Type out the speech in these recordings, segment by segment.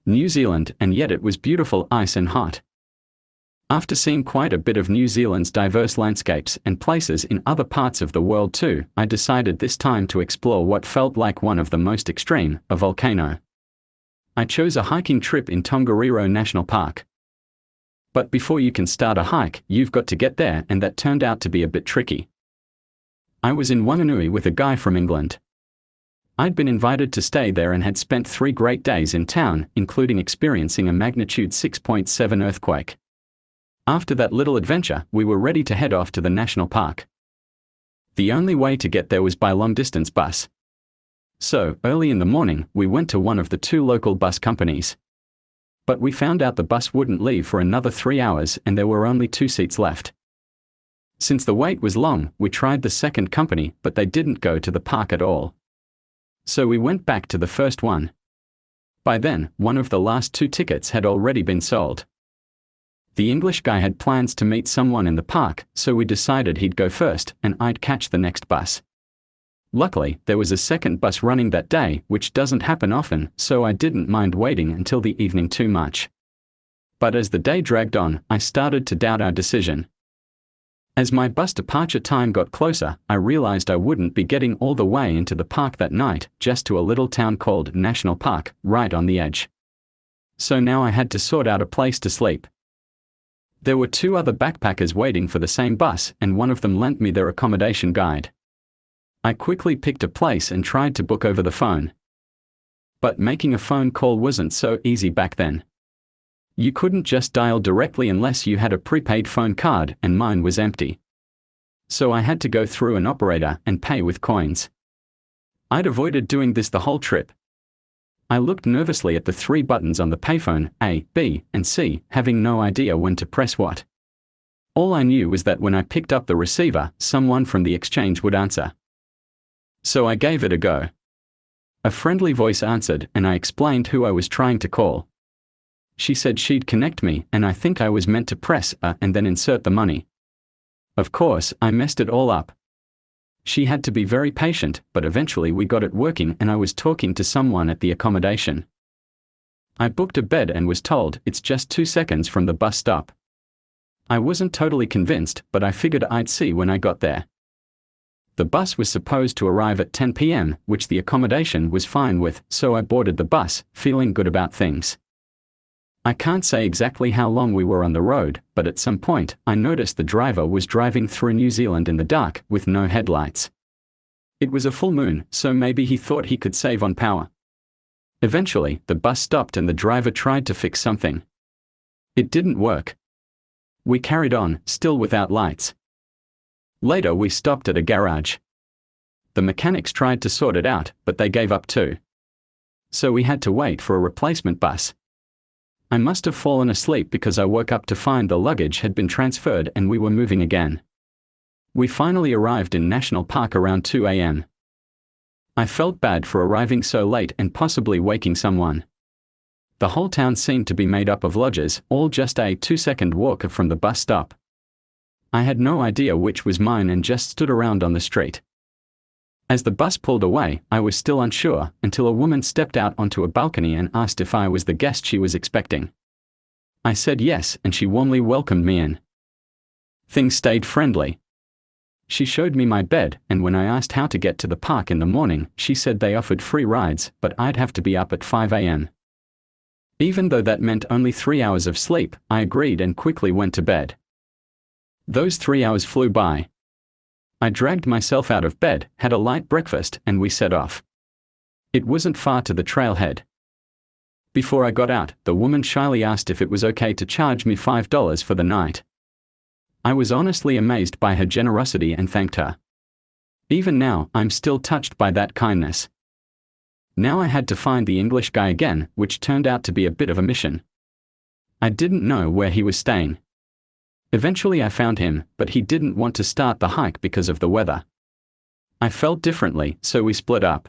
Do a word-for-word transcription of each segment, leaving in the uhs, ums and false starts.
New Zealand, and yet it was beautiful, ice and hot. After seeing quite a bit of New Zealand's diverse landscapes and places in other parts of the world too, I decided this time to explore what felt like one of the most extreme, a volcano. I chose a hiking trip in Tongariro National Park. But before you can start a hike, you've got to get there, and that turned out to be a bit tricky. I was in Wanganui with a guy from England. I'd been invited to stay there and had spent three great days in town, including experiencing a magnitude six point seven earthquake. After that little adventure, we were ready to head off to the national park. The only way to get there was by long-distance bus. So, early in the morning, we went to one of the two local bus companies. But we found out the bus wouldn't leave for another three hours and there were only two seats left. Since the wait was long, we tried the second company, but they didn't go to the park at all. So we went back to the first one. By then, one of the last two tickets had already been sold. The English guy had plans to meet someone in the park, so we decided he'd go first and I'd catch the next bus. Luckily, there was a second bus running that day, which doesn't happen often, so I didn't mind waiting until the evening too much. But as the day dragged on, I started to doubt our decision. As my bus departure time got closer, I realized I wouldn't be getting all the way into the park that night, just to a little town called National Park, right on the edge. So now I had to sort out a place to sleep. There were two other backpackers waiting for the same bus, and one of them lent me their accommodation guide. I quickly picked a place and tried to book over the phone. But making a phone call wasn't so easy back then. You couldn't just dial directly unless you had a prepaid phone card, and mine was empty. So I had to go through an operator and pay with coins. I'd avoided doing this the whole trip. I looked nervously at the three buttons on the payphone, A, B, and C, having no idea when to press what. All I knew was that when I picked up the receiver, someone from the exchange would answer. So I gave it a go. A friendly voice answered, and I explained who I was trying to call. She said she'd connect me, and I think I was meant to press A and then insert the money. Of course, I messed it all up. She had to be very patient, but eventually we got it working and I was talking to someone at the accommodation. I booked a bed and was told it's just two seconds from the bus stop. I wasn't totally convinced, but I figured I'd see when I got there. The bus was supposed to arrive at ten p m, which the accommodation was fine with, so I boarded the bus, feeling good about things. I can't say exactly how long we were on the road, but at some point, I noticed the driver was driving through New Zealand in the dark, with no headlights. It was a full moon, so maybe he thought he could save on power. Eventually, the bus stopped and the driver tried to fix something. It didn't work. We carried on, still without lights. Later we stopped at a garage. The mechanics tried to sort it out, but they gave up too. So we had to wait for a replacement bus. I must have fallen asleep because I woke up to find the luggage had been transferred and we were moving again. We finally arrived in National Park around two a m I felt bad for arriving so late and possibly waking someone. The whole town seemed to be made up of lodges, all just a two-second walk from the bus stop. I had no idea which was mine and just stood around on the street. As the bus pulled away, I was still unsure, until a woman stepped out onto a balcony and asked if I was the guest she was expecting. I said yes, and she warmly welcomed me in. Things stayed friendly. She showed me my bed, and when I asked how to get to the park in the morning, she said they offered free rides, but I'd have to be up at five a m Even though that meant only three hours of sleep, I agreed and quickly went to bed. Those three hours flew by. I dragged myself out of bed, had a light breakfast, and we set off. It wasn't far to the trailhead. Before I got out, the woman shyly asked if it was okay to charge me five dollars for the night. I was honestly amazed by her generosity and thanked her. Even now, I'm still touched by that kindness. Now I had to find the English guy again, which turned out to be a bit of a mission. I didn't know where he was staying. Eventually I found him, but he didn't want to start the hike because of the weather. I felt differently, so we split up.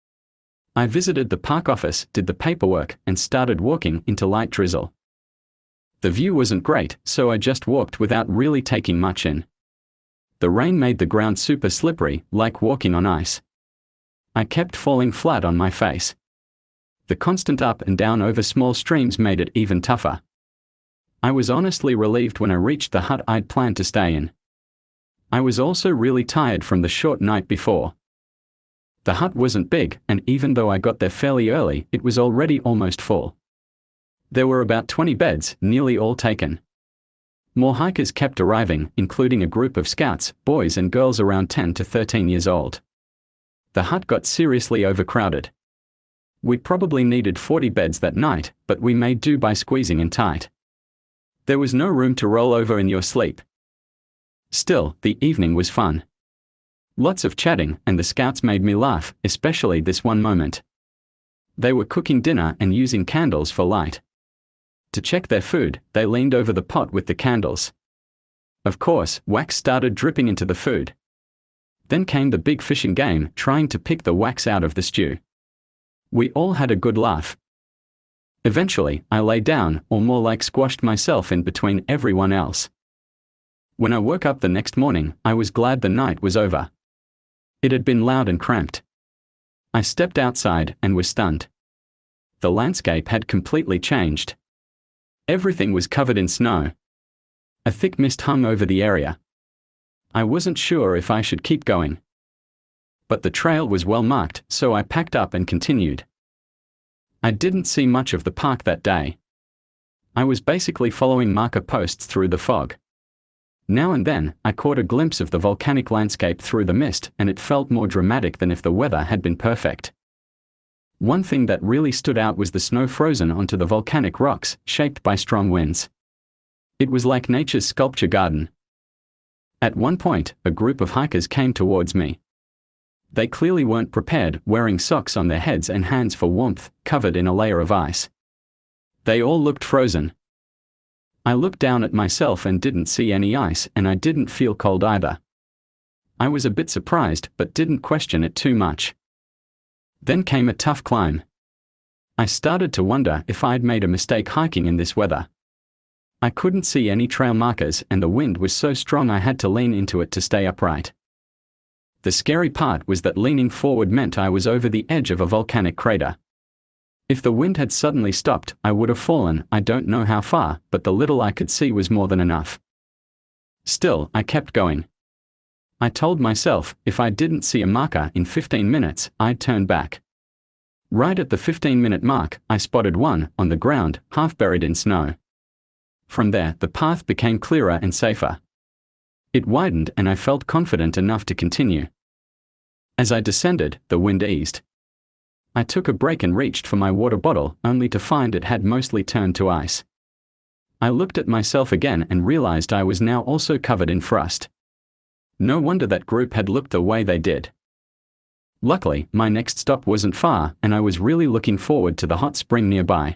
I visited the park office, did the paperwork, and started walking into light drizzle. The view wasn't great, so I just walked without really taking much in. The rain made the ground super slippery, like walking on ice. I kept falling flat on my face. The constant up and down over small streams made it even tougher. I was honestly relieved when I reached the hut I'd planned to stay in. I was also really tired from the short night before. The hut wasn't big, and even though I got there fairly early, it was already almost full. There were about twenty beds, nearly all taken. More hikers kept arriving, including a group of scouts, boys and girls around ten to thirteen years old. The hut got seriously overcrowded. We probably needed forty beds that night, but we made do by squeezing in tight. There was no room to roll over in your sleep. Still, the evening was fun. Lots of chatting, and the scouts made me laugh, especially this one moment. They were cooking dinner and using candles for light. To check their food, they leaned over the pot with the candles. Of course, wax started dripping into the food. Then came the big fishing game, trying to pick the wax out of the stew. We all had a good laugh. Eventually, I lay down, or more like squashed myself in between everyone else. When I woke up the next morning, I was glad the night was over. It had been loud and cramped. I stepped outside and was stunned. The landscape had completely changed. Everything was covered in snow. A thick mist hung over the area. I wasn't sure if I should keep going. But the trail was well marked, so I packed up and continued. I didn't see much of the park that day. I was basically following marker posts through the fog. Now and then, I caught a glimpse of the volcanic landscape through the mist, and it felt more dramatic than if the weather had been perfect. One thing that really stood out was the snow frozen onto the volcanic rocks, shaped by strong winds. It was like nature's sculpture garden. At one point, a group of hikers came towards me. They clearly weren't prepared, wearing socks on their heads and hands for warmth, covered in a layer of ice. They all looked frozen. I looked down at myself and didn't see any ice, and I didn't feel cold either. I was a bit surprised, but didn't question it too much. Then came a tough climb. I started to wonder if I'd made a mistake hiking in this weather. I couldn't see any trail markers, and the wind was so strong I had to lean into it to stay upright. The scary part was that leaning forward meant I was over the edge of a volcanic crater. If the wind had suddenly stopped, I would have fallen, I don't know how far, but the little I could see was more than enough. Still, I kept going. I told myself, if I didn't see a marker in fifteen minutes, I'd turn back. Right at the fifteen minute mark, I spotted one, on the ground, half buried in snow. From there, the path became clearer and safer. It widened and I felt confident enough to continue. As I descended, the wind eased. I took a break and reached for my water bottle, only to find it had mostly turned to ice. I looked at myself again and realized I was now also covered in frost. No wonder that group had looked the way they did. Luckily, my next stop wasn't far, and I was really looking forward to the hot spring nearby.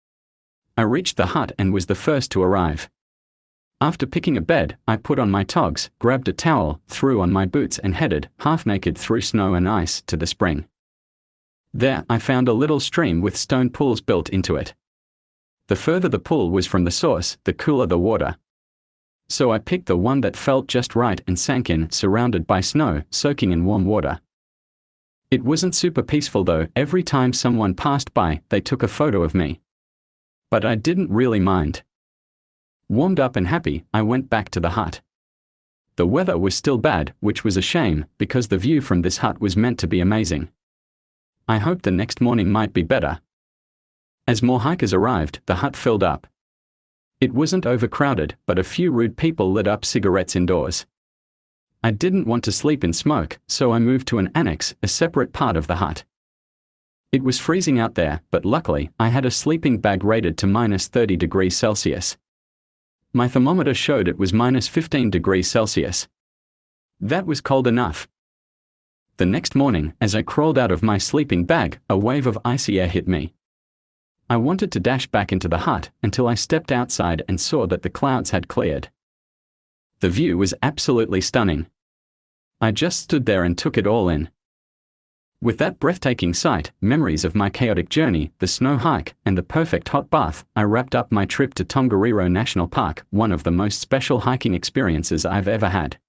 I reached the hut and was the first to arrive. After picking a bed, I put on my togs, grabbed a towel, threw on my boots and headed, half naked through snow and ice, to the spring. There, I found a little stream with stone pools built into it. The further the pool was from the source, the cooler the water. So I picked the one that felt just right and sank in, surrounded by snow, soaking in warm water. It wasn't super peaceful though. Every time someone passed by, they took a photo of me. But I didn't really mind. Warmed up and happy, I went back to the hut. The weather was still bad, which was a shame, because the view from this hut was meant to be amazing. I hoped the next morning might be better. As more hikers arrived, the hut filled up. It wasn't overcrowded, but a few rude people lit up cigarettes indoors. I didn't want to sleep in smoke, so I moved to an annex, a separate part of the hut. It was freezing out there, but luckily, I had a sleeping bag rated to minus thirty degrees Celsius. My thermometer showed it was minus fifteen degrees Celsius. That was cold enough. The next morning, as I crawled out of my sleeping bag, a wave of icy air hit me. I wanted to dash back into the hut, until I stepped outside and saw that the clouds had cleared. The view was absolutely stunning. I just stood there and took it all in. With that breathtaking sight, memories of my chaotic journey, the snow hike, and the perfect hot bath, I wrapped up my trip to Tongariro National Park, one of the most special hiking experiences I've ever had.